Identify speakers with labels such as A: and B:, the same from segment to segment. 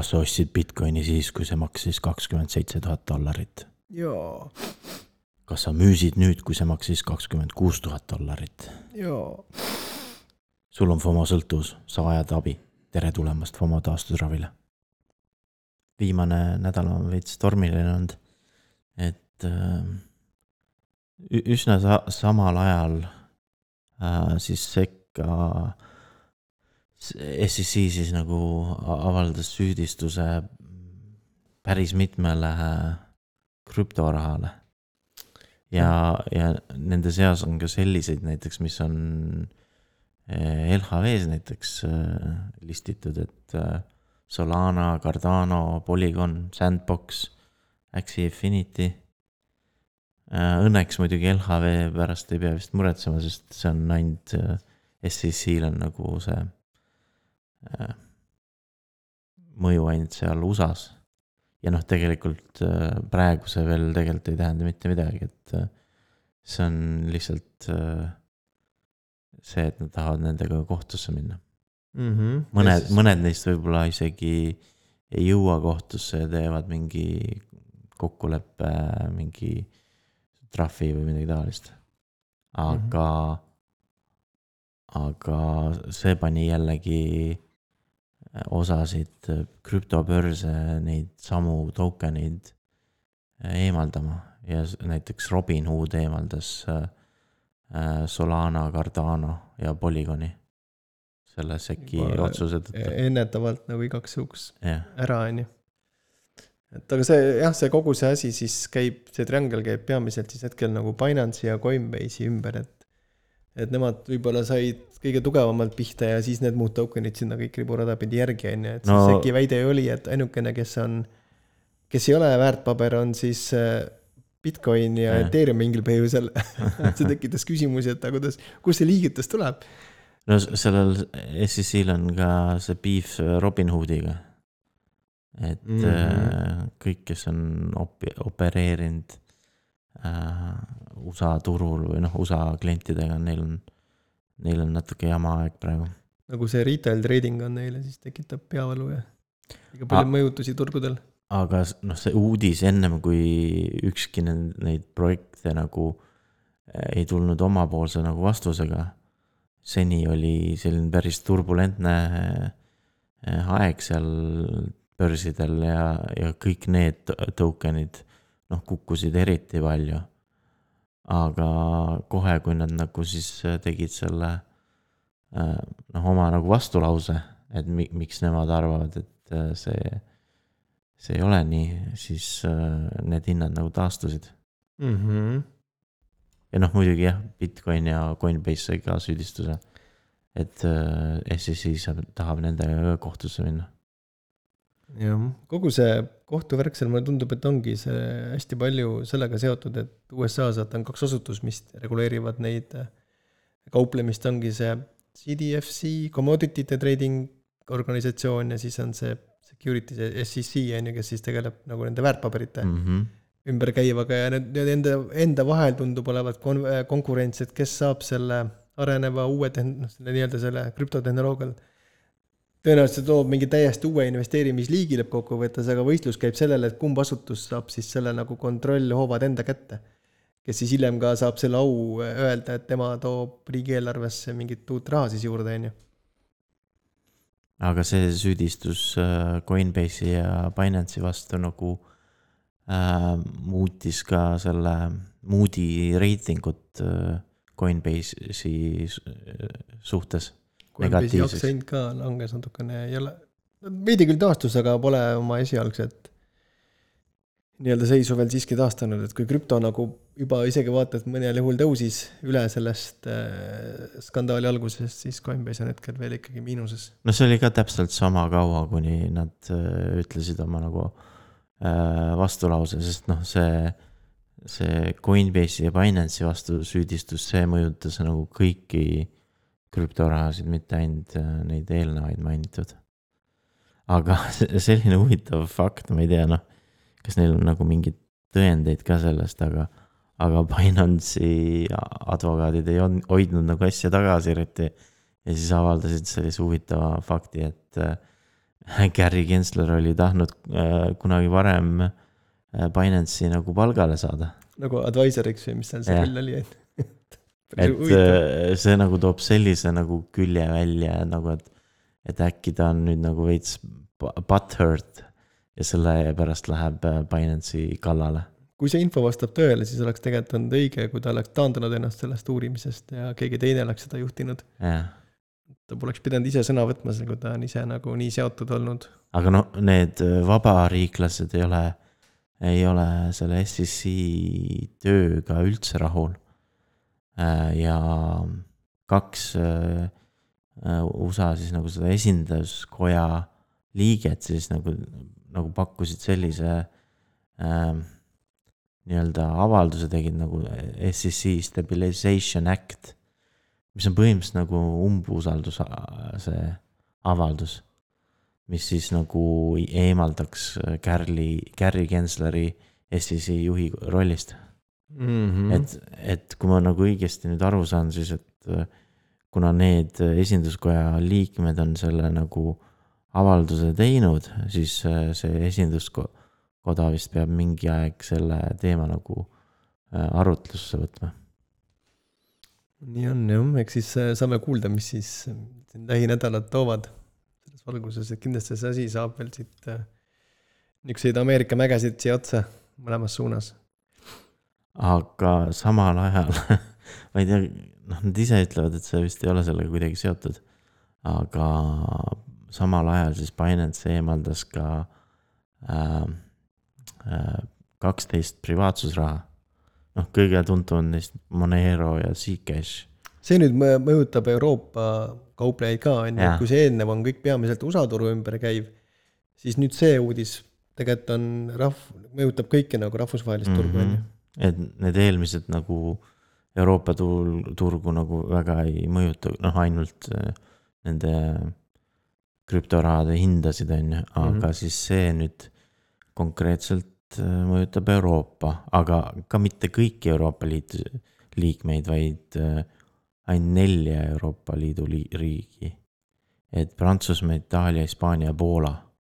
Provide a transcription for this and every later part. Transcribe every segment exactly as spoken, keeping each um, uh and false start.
A: kas sa ostsid Bitcoini siis, kui see maksis kakskümmend seitse tuhat dollarit?
B: Jaa.
A: Kas sa müüsid nüüd, kui see maksis kakskümmend kuus tuhat dollarit?
B: Jaa.
A: Sul on FOMO sõltuvus, sa vajad abi. Tere tulemast FOMO taastusravile. Viimane nädal on veits tormiline olnud, et äh, üsna sa- samal ajal äh, siis sekka S E C siis nagu avaldas süüdistuse päris mitmele krüptorahale. Ja, ja nende seas on ka selliseid näiteks, mis on L H V-s näiteks listitud, et Solana, Cardano, Polygon, Sandbox, Axie Infinity. Õnneks muidugi L H V pärast ei pea vist muretsema, sest see on ainult S E C-l on nagu see mõju ainult seal U S A-s. Ja noh, tegelikult praegu see veel tegelikult ei tähenda mitte midagi, et see on lihtsalt see, et nad tahavad nendega kohtusse minna.
B: Mm-hmm.
A: Mõned, mõned neist võib-olla isegi ei jõua kohtusse ja teevad mingi kokkuleppe, mingi trahvi või midagi taolist. Aga, mm-hmm. aga see pani jällegi osasid krüptobörse neid samu tokenid eemaldama. Ja näiteks Robinhood eemaldas Solana, Cardano ja Polygoni selle seki otsuse tõttu.
B: Ennetavalt nagu igaks juhuks
A: yeah.
B: ära on ju. Et aga see, jah, see kogu see asi siis käib, see triangle käib peamiselt siis hetkel nagu Binance'i ja Coinbase'i ümber, et, et nemad võib-olla said kõige tugevamalt pihta ja siis need muud tokenid sinna kõik riburada pidi järgi on ju, et no, see seki väide oli, et ainukene, kes on, kes ei ole väärtpaber, on siis Bitcoin ja yeah. Ethereum mingil põhjusel. See tekitas küsimusi, et kuidas, kus see liigitus tuleb?
A: No sellel S E C-l on ka see beef Robinhoodiga. Et mm-hmm. kõik, kes on op- opereerinud äh, U S A turul või noh, U S A klientidega, neil on, neil on natuke jama aeg praegu.
B: Nagu see retail trading on neile, siis tekitab peavalu ja ega palju A- mõjutusi turgudel.
A: Aga noh, see uudis ennem, kui ükski neid projekte nagu ei tulnud omapoolse nagu vastusega, seni oli selline päris turbulentne aeg seal börsidel ja, ja kõik need tokenid noh, kukkusid eriti palju. Aga kohe, kui nad nagu siis tegid selle noh, oma nagu vastulause, et miks nemad arvavad, et see see ei ole nii, siis need hinnad nagu taastusid.
B: Mm-hmm.
A: Ja noh, muidugi jah, Bitcoin ja Coinbase sai ka süüdistuse, et S E C saab, tahab nendega kohtusse minna.
B: Jah, kogu see kohtuvärk seal mulle tundub, et ongi see hästi palju sellega seotud, et U S A-s on kaks asutus, mis reguleerivad neid kauplemist, ongi see C D F C, Commodity Trading organisatsioon ja siis on see Security S E C, kes siis tegeleb nagu nende väärtpaberite mm-hmm. ümber käivaga ja need, need enda, enda vahel tundub olevat kon- konkurents, et kes saab selle areneva uue tehn- selle nii-öelda selle krüptotehnoloogial. Tõenäoliselt toob mingi täiesti uue investeerimisliigi lõppkokkuvõttes, aga võistlus käib sellele, et kumb asutus saab siis selle nagu kontrollhoovad enda kätte, kes siis hiljem ka saab selle au öelda, et tema toob riigieelarvesse mingit uut raha siis juurde enne.
A: Aga see süüdistus Coinbase'i ja Binance'i vastu nagu äh, muutis ka selle Moody reitingut äh, Coinbase'i suhtes.
B: Coinbase'i aktsiahind ka langes natukene, ei ole, veidi küll taastus, aga pole oma esialgset nii-öelda seisu veel siiski taastanud, et kui krüpto nagu juba isegi vaatad mõnel juhul tõusis üle sellest äh, skandaali algusest, siis Coinbase on hetkel veel ikkagi miinuses.
A: No see oli ka täpselt sama kaua, kuni nad äh, ütlesid oma nagu äh, vastulause, sest noh, see, see Coinbase'i ja Binance'i vastu süüdistus, see mõjutas nagu kõiki krüptorahasid, mitte ainult äh, neid eelnevaid mainitud. Aga selline huvitav fakt, ma ei tea, noh, kas neil on nagu mingid tõendeid ka sellest, aga, aga Binance'i advokaadid ei on hoidnud nagu asja tagasi eriti ja siis avaldasid sellise huvitava fakti, et, Gary Gensler oli tahtnud äh, kunagi varem äh, Binance'i nagu palgale saada.
B: Nagu advisoriks või mis seal see küll oli, et,
A: et äh, see nagu toob sellise nagu külje välja, nagu et, et äkki ta on nüüd nagu veits butthurt ja selle pärast läheb Binance'i kallale.
B: Kui see info vastab tõele, siis oleks tegelikult olnud õige, kui ta oleks taandunud ennast sellest uurimisest ja keegi teine oleks seda juhtinud.
A: jah.
B: Ta poleks pidanud ise sõna võtma, kui ta on ise nagu nii seotud olnud.
A: Aga no need vabariiklased ei ole, ei ole selle S E C tööga üldse rahul. Ja kaks U S A siis nagu seda esinduskoja liiget siis nagu, nagu pakkusid sellise äh, nii-öelda avalduse tegid nagu S E C Stabilization Act, mis on põhimõtteliselt nagu umbusaldus see avaldus, mis siis nagu eemaldaks Gary, Gary Gensleri S E C juhi rollist. Mm-hmm. Et, et kui ma nagu õigesti nüüd aru saan, siis et kuna need esinduskoja liikmed on selle nagu avalduse teinud, siis see esinduskoda vist peab mingi aeg selle teema nagu arutlusse võtma.
B: Nii on, jah, eks siis saame kuulda, mis siis lähinädalad toovad selles valguses, et kindlasti see asi saab veel siit niisuguseid Ameerika mägesid siia otsa mõlemas suunas.
A: Aga samal ajal, ma ei tea, noh, nad ise ütlevad, et see vist ei ole sellega kuidagi seotud, aga samal ajal siis Binance eemaldas ka äh, äh, kaksteist privaatsusraha. Noh, kõige tuntum on neist Monero ja Zcash.
B: See nüüd mõjutab Euroopa kauplejaid ka, enne, kui see eelnev on kõik peamiselt U S A turu ümber käiv, siis nüüd see uudis tegelikult on rahv, mõjutab kõike nagu rahvusvahelist turgu. Mm-hmm.
A: Et need eelmised nagu Euroopa turgu nagu väga ei mõjuta, noh ainult nende krüptorahade hindasid on, aga mm-hmm. siis see nüüd konkreetselt mõjutab Euroopa, aga ka mitte kõiki Euroopa Liidu liikmeid, vaid ainult nelja Euroopa Liidu riigi. Et Prantsusmaa, Itaalia, Hispaania ja Poola.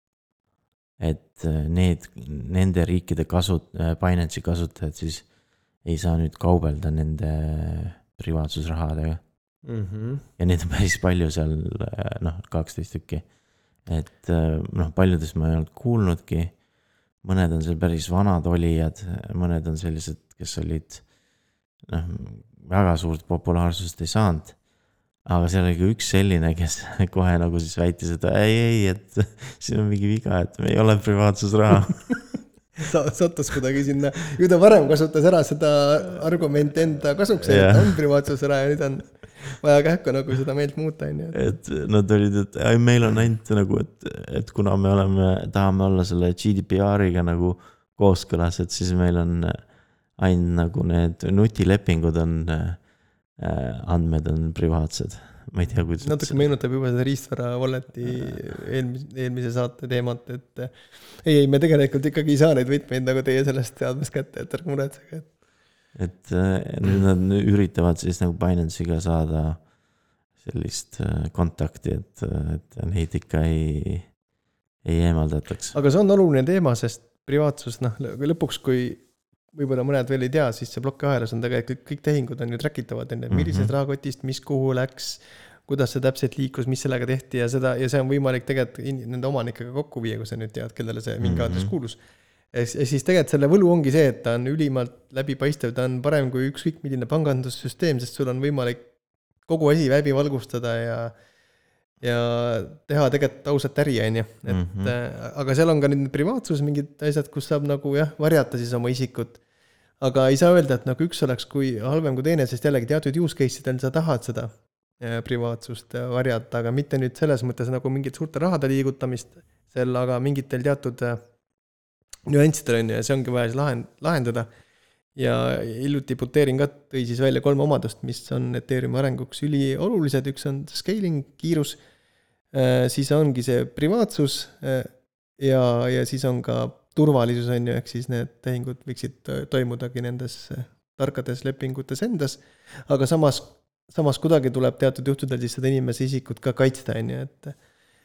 A: Et need, nende riikide kasut, Binance'i kasutajad siis ei saa nüüd kaubelda nende privaatsusrahadega. Mm-hmm. Ja neid on päris palju seal, noh, kaksteist tükki. Et noh, paljudest ma ei olnud kuulnudki. Mõned on seal päris vanad olijad, mõned on sellised, kes olid noh, väga suurt populaarsust ei saanud. Aga seal oli ka üks selline, kes kohe nagu siis väitis, et ei, ei, et siin on mingi viga, et me ei ole privaatsusraha.
B: Sattus kuidagi sinna, ju ta varem kasutas ära seda argumenti enda kasuks, et on privaatsusraha ja nüüd on vaja kähku nagu seda meelt muuta.
A: Et nad olid, et ai, meil on ainult nagu, et, et kuna me oleme, tahame olla selle G D P R-iga nagu kooskõlas, et siis meil on ainult nagu need nutilepingud on, andmed on privaatsed. Ma ei tea, kuidas...
B: Natuke meenutab juba seda riistvara walleti eelmise, eelmise saate teemat, et ei, ei, me tegelikult ikkagi ei saa neid võtmeid nagu teie sellest teadmast kätte, et ärge muretsege.
A: Et nüüd nad üritavad siis nagu Binance'iga saada sellist kontakti, et, et neid ikka ei, ei eemaldataks.
B: Aga see on oluline teema, sest privaatsus, noh, lõpuks kui võib-olla mõned veel ei tea, siis see plokkiahelas on tegelikult kõik tehingud on ju trackitavad enne, millisest mm-hmm. rahakotist, mis kuhu läks, kuidas see täpselt liikus, mis sellega tehti ja seda, ja see on võimalik tegelikult nende omanikega kokku viia, kui sa nüüd tead, kellele see mingi aadress kuulus. Ja siis tegelikult selle võlu ongi see, et ta on ülimalt läbipaistev, ta on parem kui ükskõik milline pangandussüsteem, sest sul on võimalik kogu asi läbi valgustada ja, ja teha tegelikult ausat äri, on ju. Et, mm-hmm. aga seal on ka nüüd privaatsus, mingid asjad, kus saab nagu jah, varjata siis oma isikut. Aga ei saa öelda, et nagu üks oleks kui halvem kui teine, sest jällegi teatud use case'idel sa tahad seda privaatsust varjata, aga mitte nüüd selles mõttes nagu mingit suurte rahade liigutamist seal, aga mingitel teatud nüanssidel on ja see ongi vaja lahendada. Ja hiljuti Buterin ka tõi siis välja kolm omadust, mis on Ethereumi arenguks üli olulised. Üks on scaling, kiirus, siis ongi see privaatsus ja, ja siis on ka turvalisus on ju, ehk siis need tehingud võiksid toimudagi nendes tarkades lepingutes endas, aga samas, samas kuidagi tuleb teatud juhtudel siis seda inimese isikut ka kaitsta, on ju, et,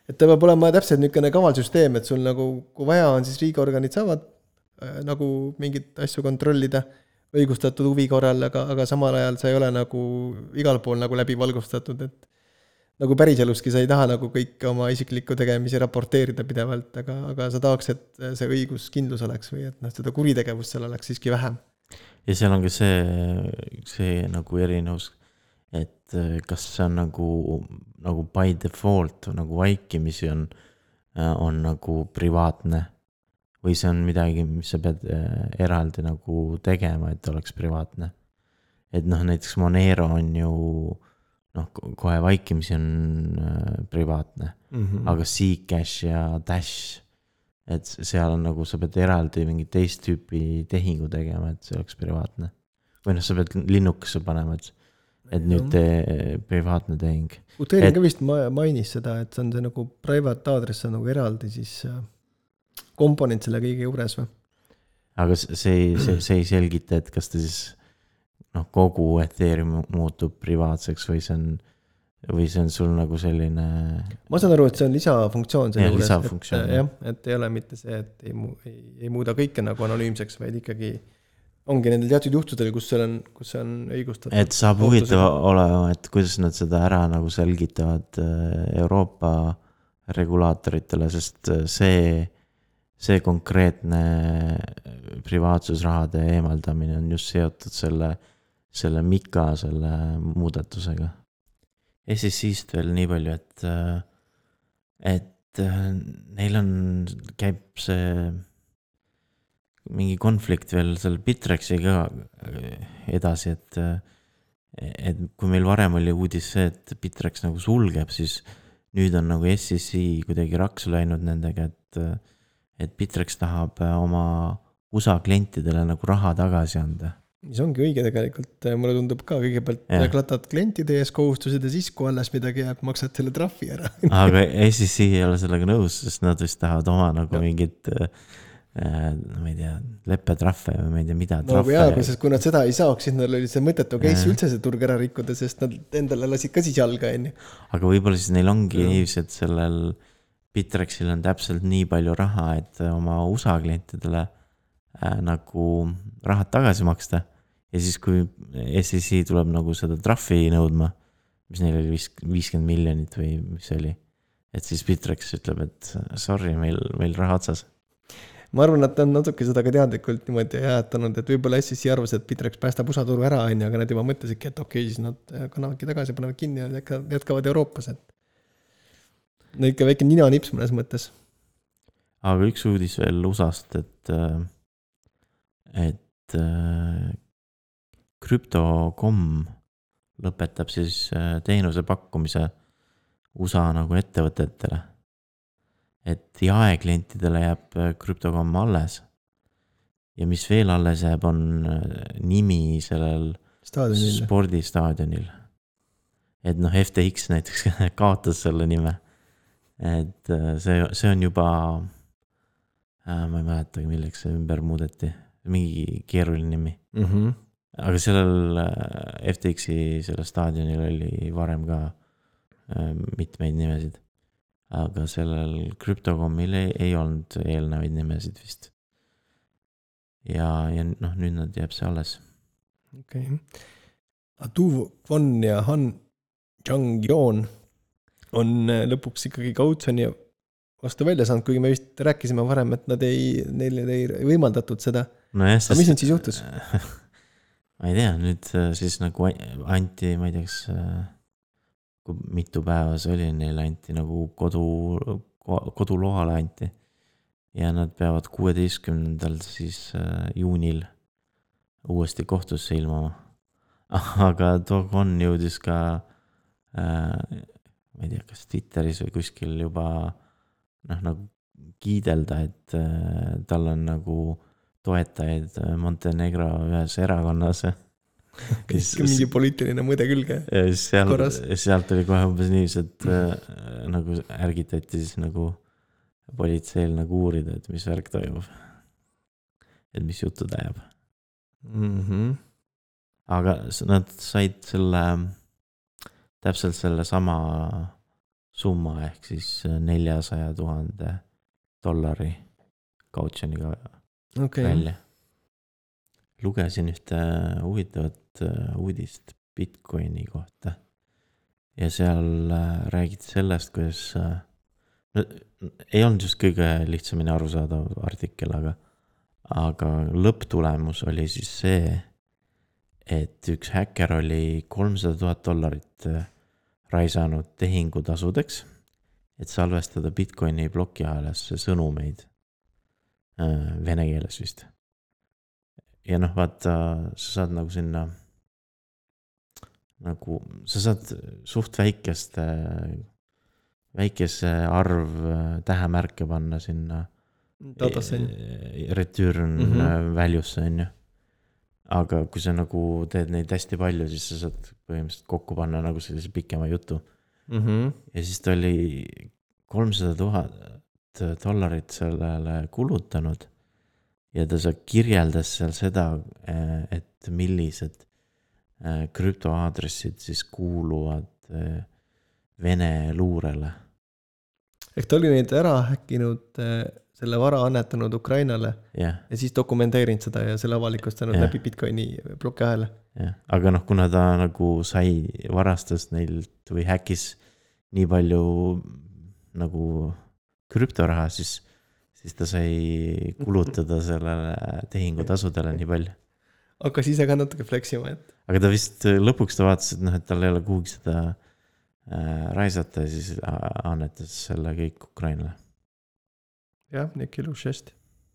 B: et ta peab olema täpselt niisugune kavalsüsteem, et sul nagu, kui vaja on, siis riigiorganid saavad äh, nagu mingit asju kontrollida õigustatud huvi korral, aga, aga samal ajal sa ei ole nagu igal pool nagu läbi valgustatud, et nagu päriseluski sa ei taha nagu kõik oma isiklikku tegemisi raporteerida pidevalt, aga, aga sa tahaks, et see õiguskindlus oleks või et noh, seda kuritegevust seal oleks siiski vähem.
A: Ja seal on ka see, see nagu erinevus, et kas see on nagu, nagu by default, nagu vaikimisi on, on nagu privaatne või see on midagi, mis sa pead eraldi nagu tegema, et oleks privaatne. Et noh, näiteks Monero on ju noh, kohe vaikimisi on äh, privaatne, mm-hmm. aga Zcash ja Dash, et seal on nagu, sa pead eraldi mingi teist tüüpi tehingu tegema, et see oleks privaatne. Või noh, sa pead linnukasse panema, et, et nüüd tee privaatne tehing.
B: Uteerin et... ka vist mainis seda, et see on see nagu private address on nagu eraldi siis komponent selle kõige juures või?
A: Aga see, see, see ei selgita, et kas ta siis noh, kogu Ethereum muutub privaatseks või see on, või see on sul nagu selline...
B: Ma saan aru, et see on lisafunktsioon selle
A: ja,
B: juures,
A: lisafunktsioon,
B: et, jah, et ei ole mitte see, et ei, mu, ei, ei muuda kõike nagu anonüümseks, vaid ikkagi ongi nendel teatud juhtudel, kus see on, kus see on õigustatud.
A: Et saab huvitav olema, et kuidas nad seda ära nagu selgitavad Euroopa regulaatoritele, sest see, see konkreetne privaatsusrahade eemaldamine on just seotud selle selle Mika, selle muudatusega. S S I-st veel nii palju, et, et neil on, käib see mingi konflikt veel selle Bitrexiga edasi, et, et kui meil varem oli uudis see, et Bitrex nagu sulgeb, siis nüüd on nagu S S I kuidagi raksu läinud nendega, et, et Bitrex tahab oma U S A klientidele nagu raha tagasi anda.
B: Mis ongi õige tegelikult, mulle tundub ka kõigepealt ja. Klatad klientide ees kohustused ja siis, kui alles midagi jääb, maksad selle trahvi ära.
A: Aga S S I ei ole sellega nõus, sest nad vist tahavad oma nagu ja. Mingit, äh, ma ei tea, leppetrahve või ma ei tea mida.
B: No jaa, sest kui nad seda ei saaks, siis neil oli see mõtetu case ja. Üldse see turg ära rikkuda, sest nad endale lasid ka siis jalga enne.
A: Aga võib-olla siis neil ongi niivis, et sellel Bitrexil on täpselt nii palju raha, et oma U S A klientidele äh, nagu rahad tagasi maksta. Ja siis, kui S S I tuleb nagu seda trahvi nõudma, mis neil oli viiskümmend miljonit või mis oli, et siis Bitrex ütleb, et sorry, meil, meil raha otsas.
B: Ma arvan, et on natuke seda ka teadlikult niimoodi jäätanud, et võib-olla S S I arvas, et Bitrex päästab U S A turu ära, aga nad juba mõtlesidki, et okei, siis nad kannavadki tagasi, panevad kinni ja jätkavad Euroopas. Et no ikka väike nina nips mõnes mõttes.
A: Aga üks uudis veel U S A-st, et, et Crypto punkt com lõpetab siis teenuse pakkumise U S A nagu ettevõtetele. Et jaeklientidele jääb Crypto punkt com alles. Ja mis veel alles jääb, on nimi sellel Staadionil. Spordistaadionil. Et noh, F T X näiteks kaotas selle nime. Et see, see on juba, ma ei mäletagi, milleks see ümber muudeti. Mingi keeruline nimi.
B: Mhm.
A: Aga sellel F T X-i sellel staadionil oli varem ka mitmeid nimesid. Aga sellel Crypto punkt com'il ei, ei olnud eelnevaid nimesid vist. Ja, ja noh, nüüd nad jääb see alles.
B: Okei. Okay. Tu Von ja Han Chang-Yoon on lõpuks ikkagi kautsjoni vastu välja saanud, kuigi me vist rääkisime varem, et nad ei, neile ei võimaldatud seda.
A: No jah,
B: aga mis nüüd siis juhtus?
A: Ma ei tea, nüüd siis nagu anti, ma ei teaks, kui mitu päeva see oli, neil anti nagu kodu, kodulohale anti. Ja nad peavad kuueteistkümnendal siis juunil uuesti kohtusse ilmuma. Aga Dogon jõudis ka, ma ei tea, kas Twitteris või kuskil juba noh, nagu kiidelda, et tal on nagu toetajaid Montenegro ühes erakonnas.
B: Mingi poliitiline mõõde külge.
A: Ja seal, sealt oli kohe umbes nii, et äh, nagu ärgitati siis nagu politseil nagu uurida, et mis värk toimub. Et mis juttu ta jääb.
B: Mm-hmm.
A: Aga nad said selle, täpselt selle sama summa ehk siis neljasaja tuhande dollari kautsjoniga
B: okay.
A: välja. Lugesin ühte huvitavat uudist Bitcoini kohta ja seal räägiti sellest, kuidas no, ei olnud just kõige lihtsamini arusaadav artikkel, aga, aga lõpptulemus oli siis see, et üks häkker oli kolmsada tuhat dollarit raisanud tehingutasudeks, et salvestada Bitcoini plokiahelasse sõnumeid vene keeles vist. Ja noh, vaata, sa saad nagu sinna, nagu, sa saad suht väikeste, väikese arv tähemärke panna sinna
B: Datasse.
A: return mm-hmm. value'sse, on ju. Aga kui sa nagu teed neid hästi palju, siis sa saad põhimõtteliselt kokku panna nagu sellise pikema jutu.
B: Mm-hmm.
A: Ja siis ta oli kolmsada tuhat dollarit sellele kulutanud. Ja ta sa kirjeldas seal seda, et millised krüptoaadressid siis kuuluvad Vene luurele.
B: Ehk ta oli neid ära häkkinud, selle vara annetanud Ukrainale
A: yeah.
B: ja siis dokumenteerinud seda ja selle avalikustanud yeah. läbi Bitcoini plokiahela.
A: Yeah. Aga noh, kuna ta nagu sai varastas neilt või häkis nii palju nagu krüptoraha, siis siis ta sai kulutada sellele tehingutasudele nii palju.
B: Hakkas ise ka natuke fleksima, et...
A: Aga ta vist lõpuks ta vaatas, et, noh, et tal ei ole kuhugi seda äh, raisata ja siis annetas selle kõik Ukrainale.
B: Jah, nii kilus šest.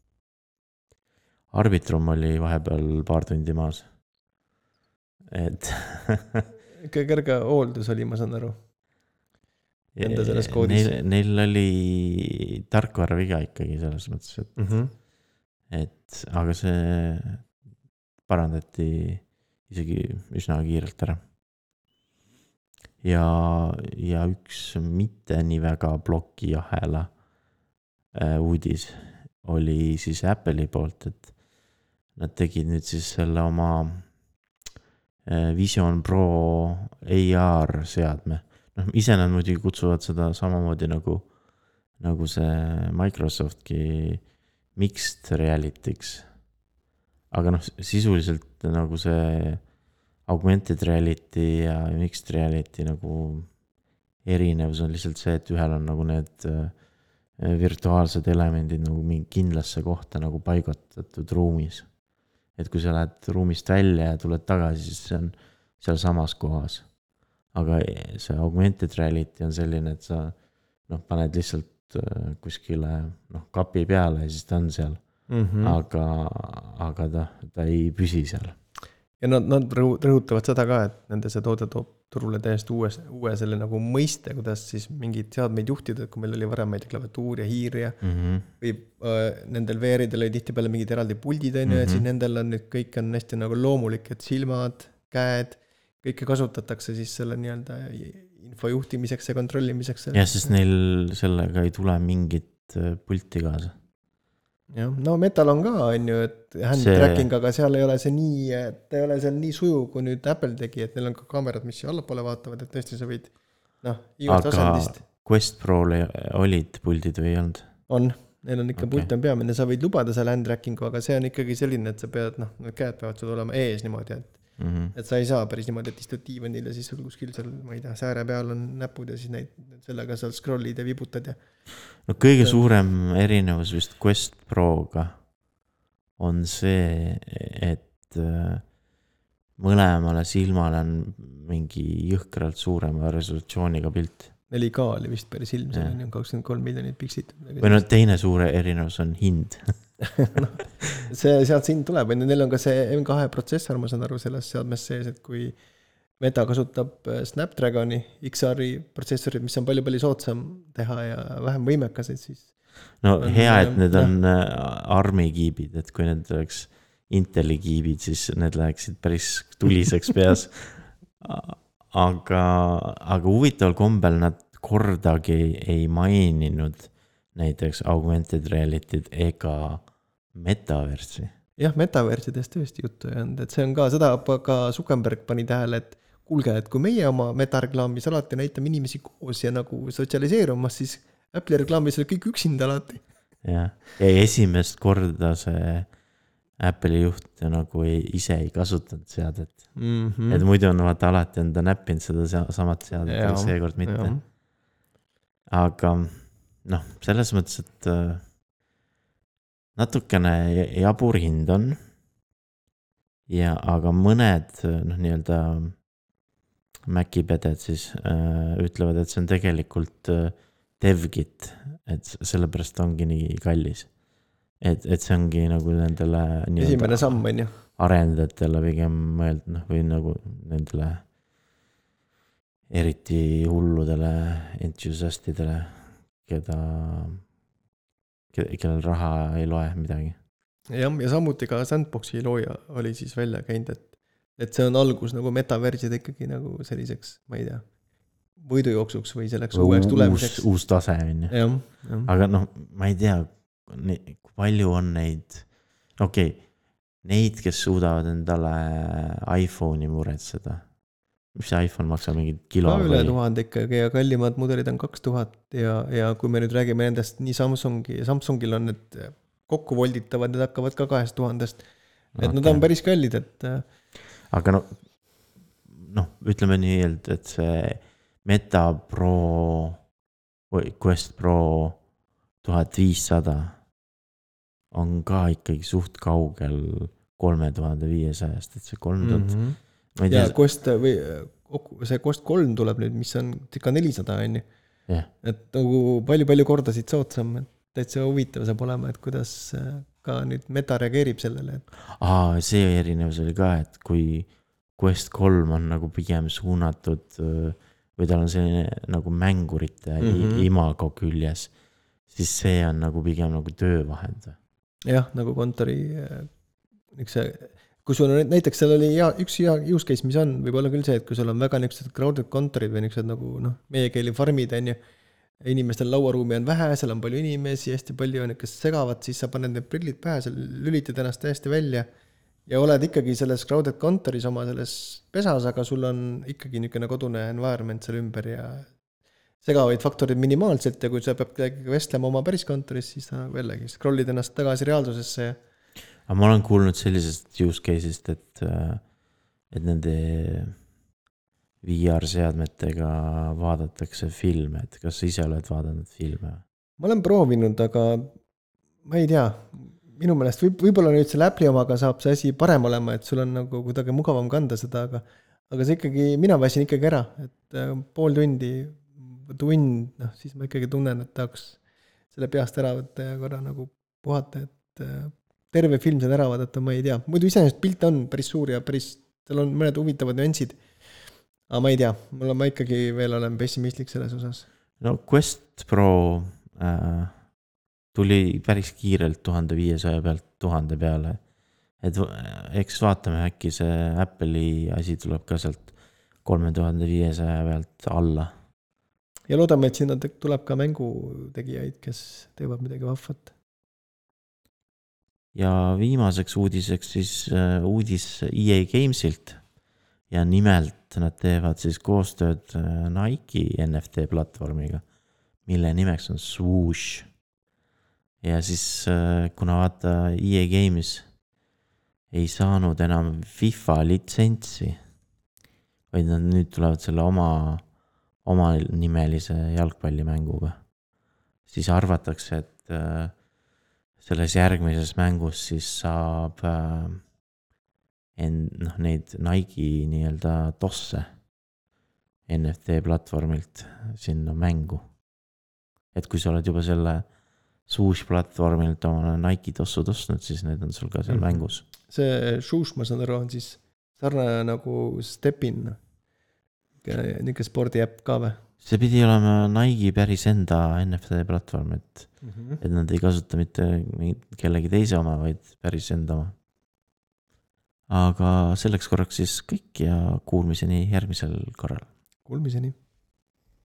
A: Arbitrum oli vahepeal paar tundi maas. Et...
B: Ikka kerge hooldus oli, ma saan aru. Enda selles koodis.
A: Neil, neil oli tarkvara viga ikkagi selles mõttes, et,
B: mm-hmm.
A: et aga see parandati isegi üsna kiirelt ära. Ja, ja üks mitte nii väga plokiahela äh, uudis oli siis Apple'i poolt, et nad tegid nüüd siis selle oma äh, Vision Pro A R seadme. Noh, ise nad muidugi kutsuvad seda samamoodi nagu, nagu see Microsoftki mixed reality'ks. Aga noh, sisuliselt nagu see augmented reality ja mixed reality nagu erinevus on lihtsalt see, et ühel on nagu need virtuaalsed elemendid nagu mingi kindlasse kohta nagu paigutatud ruumis. Et kui sa lähed ruumist välja ja tuled tagasi, siis see on seal samas kohas. Aga see augmented reality on selline, et sa noh, paned lihtsalt kuskile noh, kapi peale ja siis ta on seal. Mm-hmm. Aga, aga ta, ta ei püsi seal.
B: Ja nad, nad rõhutavad seda ka, et nende see toode toob turule täiesti uue, uue selle nagu mõiste, kuidas siis mingid seadmeid juhtida, kui meil oli varem meid klaviatuur ja hiir ja mm-hmm. või äh, nendel V R-idel oli tihti peale mingid eraldi puldid, mm-hmm. et siis nendel on nüüd kõik on hästi nagu loomulik, et silmad, käed, kõike kasutatakse siis selle nii-öelda info juhtimiseks ja kontrollimiseks.
A: Ja sest neil sellega ei tule mingit pulti kaasa.
B: Ja, no Metal on ka, on ju, et hand see... tracking, aga seal ei ole see nii, et ei ole seal nii suju, kui nüüd Apple tegi, et neil on ka kaamerad, mis allapoole vaatavad, et tõesti sa võid, noh, igast asendist.
A: Aga Quest Pro'l olid puldid või ei olnud?
B: On, neil on ikka okay. Pult on peamine, sa võid lubada selle hand trackingu, aga see on ikkagi selline, et sa pead, noh, need käed peavad sul olema ees niimoodi, et mm-hmm. et sa ei saa päris niimoodi, et istud diivanil ja siis sul kuskil seal, ma ei tea, sääre peal on näpud ja siis neid, sellega seal scrollid ja vibutad ja
A: no kõige suurem erinevus vist Quest Pro'ga on see, et mõlemale silmale on mingi jõhkralt suurema resolutsiooniga pilt.
B: neli K oli vist päris ilm, see on kakskümmend kolm miljonit piksit.
A: Või no teine suure erinevus on hind.
B: no, see sealt siin tuleb, neil on ka see M kahe protsessor, ma saan aru selles seadmes sees, et kui Meta kasutab Snapdragoni X R-i protsessorid, mis on palju-palju soodsam teha ja vähem võimekas, et siis
A: no on, hea, et need on jah. Armi kiibid, et kui need oleks Inteli kiibid, siis need läheksid päris tuliseks peas. aga, aga huvitaval kombel nad kordagi ei maininud näiteks augmented reality'd ega metaversi.
B: Jah, metaversidest tõesti juttu ei olnud, et see on ka, seda ka Zuckerberg pani tähele, et kuulge, et kui meie oma metareklaamis alati näitame inimesi koos ja nagu sotsialiseerumas, siis Apple'i reklaamis oli kõik üksinda alati.
A: jah, ja esimest korda see Apple'i juht nagu ei, ise ei kasutanud seadet.
B: Mm -hmm.
A: Et muidu on vaata alati on ta näppinud seda samat seadet, aga seekord mitte. Ja. Aga noh, selles mõttes, et äh, natukene jabur hind on. Ja aga mõned noh, nii-öelda Maci peded siis äh, ütlevad, et see on tegelikult äh, DevKit, et sellepärast ongi nii kallis. Et, et see ongi nagu nendele
B: esimene samm on ju.
A: Arendajatele pigem mõeld, noh, või nagu nendele eriti hulludele enthusiastidele, keda, kellel raha ei loe midagi.
B: Jah, ja samuti ka Sandboxi looja oli siis välja käinud, et, et see on algus nagu metaversida ikkagi nagu selliseks, ma ei tea, võidujooksuks või selleks või uueks tulemiseks.
A: Uus, uus tase on ju.
B: Jah, jah.
A: Aga noh, ma ei tea, kui palju on neid, okei, okay, neid, kes suudavad endale iPhone'i muretseda. Mis see iPhone maksab mingi kilo?
B: Ka üle tuhande ikkagi ja kallimad mudelid on kaks tuhat ja, ja kui me nüüd räägime nendest nii Samsungi, Samsungil on need kokku volditavad, need hakkavad ka kahest tuhandest. Et okay. Nad on päris kallid, et...
A: Aga no, noh, ütleme nii, et see Meta Pro või Quest Pro tuhat viissada on ka ikkagi suht kaugel kolme tuhande viiesajast, et see kolm tuhat mm. -hmm.
B: ja Quest või see Quest kolm tuleb nüüd, mis on ikka nelisada on ju.
A: Yeah.
B: Et nagu palju-palju kordasid soodsam, et täitsa huvitav saab olema, et kuidas ka nüüd Meta reageerib sellele. Et...
A: Aa, see erinevus oli ka, et kui Quest kolm on nagu pigem suunatud või tal on selline nagu mängurite mm -hmm. imago küljes, siis see on nagu pigem nagu töövahend.
B: Jah, nagu kontori üks see, kui sul on näiteks seal oli hea, üks hea use case, mis on, võib olla küll see, et kui sul on väga niisugused crowded kontorid või niisugused nagu noh, meie keeli farmid on ju, inimestel lauaruumi on vähe, seal on palju inimesi, hästi palju on, kes segavad, siis sa paned need prillid pähe, seal lülitad ennast täiesti välja ja oled ikkagi selles crowded kontoris oma selles pesas, aga sul on ikkagi niisugune kodune environment seal ümber ja segavaid faktorid minimaalselt ja kui sa pead kedagi vestlema oma päris kontoris, siis sa jällegi scrollid ennast tagasi reaalsusesse ja
A: aga ma olen kuulnud sellisest use case'ist, et, et nende V R-seadmetega vaadatakse filme, et kas sa ise oled vaadanud filme?
B: Ma olen proovinud, aga ma ei tea, minu meelest võib, võib-olla nüüd selle Apple'i omaga saab see asi parem olema, et sul on nagu kuidagi mugavam kanda seda, aga, aga see ikkagi, mina väsin ikkagi ära, et pool tundi, tund, noh, siis ma ikkagi tunnen, et tahaks selle peast ära võtta ja korra nagu puhata, et terve film seda ära vaadata, ma ei tea. Muidu iseenesest pilt on päris suur ja päris, seal on mõned huvitavad nüansid. Aga ma ei tea, mul on, ma ikkagi veel olen pessimistlik selles osas.
A: No Quest Pro äh, tuli päris kiirelt tuhande viiesaja pealt tuhande peale. Et eks vaatame, äkki see Apple'i asi tuleb ka sealt kolme tuhande viiesaja pealt alla.
B: Ja loodame, et sinna tuleb ka mängutegijaid, kes teevad midagi vahvat.
A: Ja viimaseks uudiseks siis uh, uudis E A Gamesilt ja nimelt nad teevad siis koostööd uh, Nike N F T platvormiga, mille nimeks on Swoosh. Ja siis uh, kuna vaata E A Games ei saanud enam FIFA litsentsi, vaid nad nüüd tulevad selle oma, oma nimelise jalgpallimänguga, siis arvatakse, et uh, selles järgmises mängus siis saab äh, en, noh, neid Nike nii-öelda tosse N F T platvormilt sinna mängu. Et kui sa oled juba selle Swoosh platvormilt oma Nike tossu tõstnud, siis need on sul ka seal mm-hmm. mängus.
B: See Swoosh, ma saan aru, on siis sarnane nagu Stepin, niisugune spordiäpp ka või?
A: See pidi olema Nike päris enda N F T platvorm, et, mm-hmm. et nad ei kasuta mitte kellegi teise oma, vaid päris enda oma. Aga selleks korraks siis kõik ja kuulmiseni järgmisel korral.
B: Kuulmiseni.